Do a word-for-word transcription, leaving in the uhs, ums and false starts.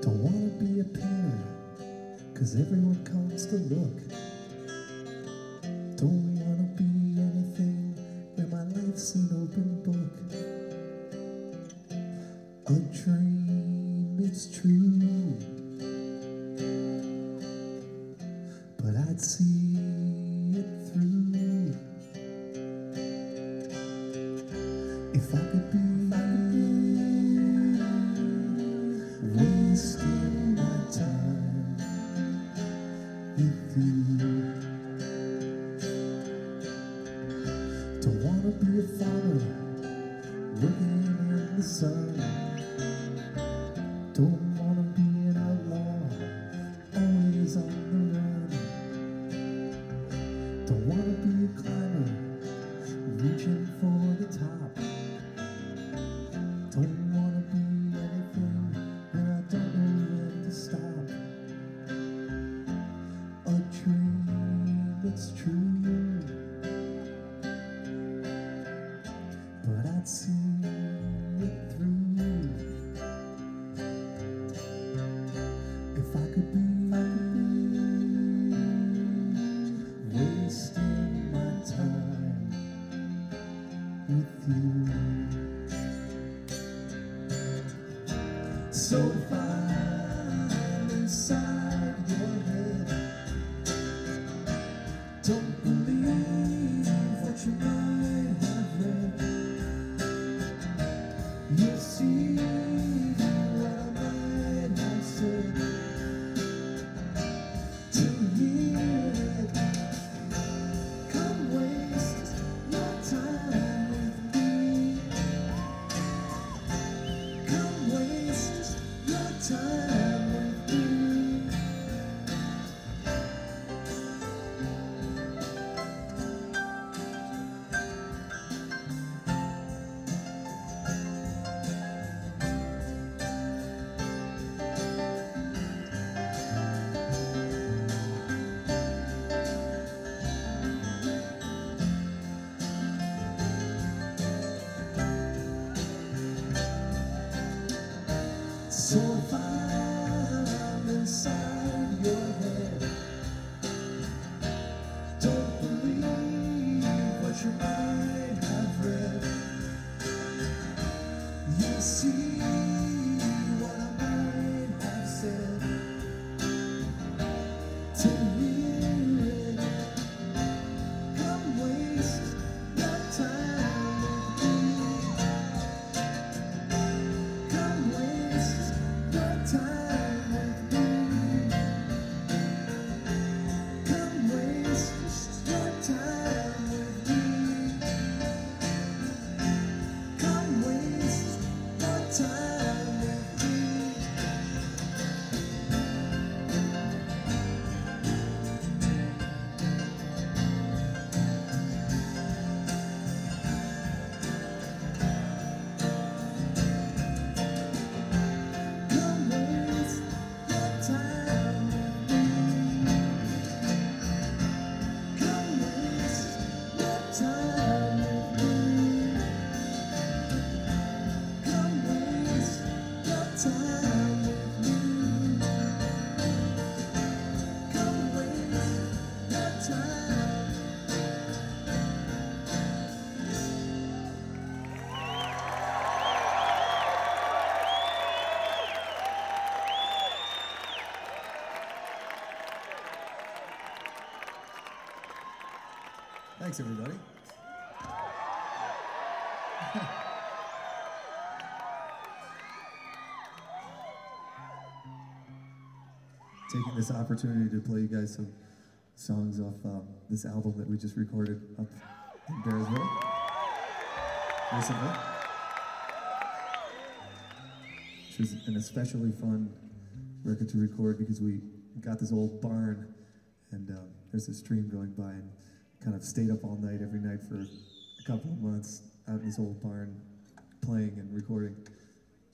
Don't wanna be a painter, cause everyone comes to look. Don't wanna be anything where my life's an open book. A dream, it's true, but I'd see it through if I could be wasting my time with you. Don't wanna be a farmer working in the sun. Don't wanna be an outlaw, always on the run. Don't wanna be a climber, reaching for the top. Don't wanna be anything where I don't know when to stop. A dream that's true, but I'd see it through if I could be wasting my time with you. So if I'm inside your head, don't believe what you might have read. You'll see what I might have said to hear it. Come waste your time with me. Come waste your time with me. So if I'm inside your head, don't believe what you might have read. You'll see what I might have said to hear it. Come waste your time with me. Come waste your time with me. Come waste your time with me. Come waste your time with me. Come waste your time with me. Come waste your time with me. Come waste your time with me. Come waste your time. Thanks, everybody. Taking this opportunity to play you guys some songs off um, this album that we just recorded up in Bearsville recently, which was an especially fun record to record because we got this old barn and um, there's a stream going by and kind of stayed up all night every night for a couple of months out in this old barn playing and recording.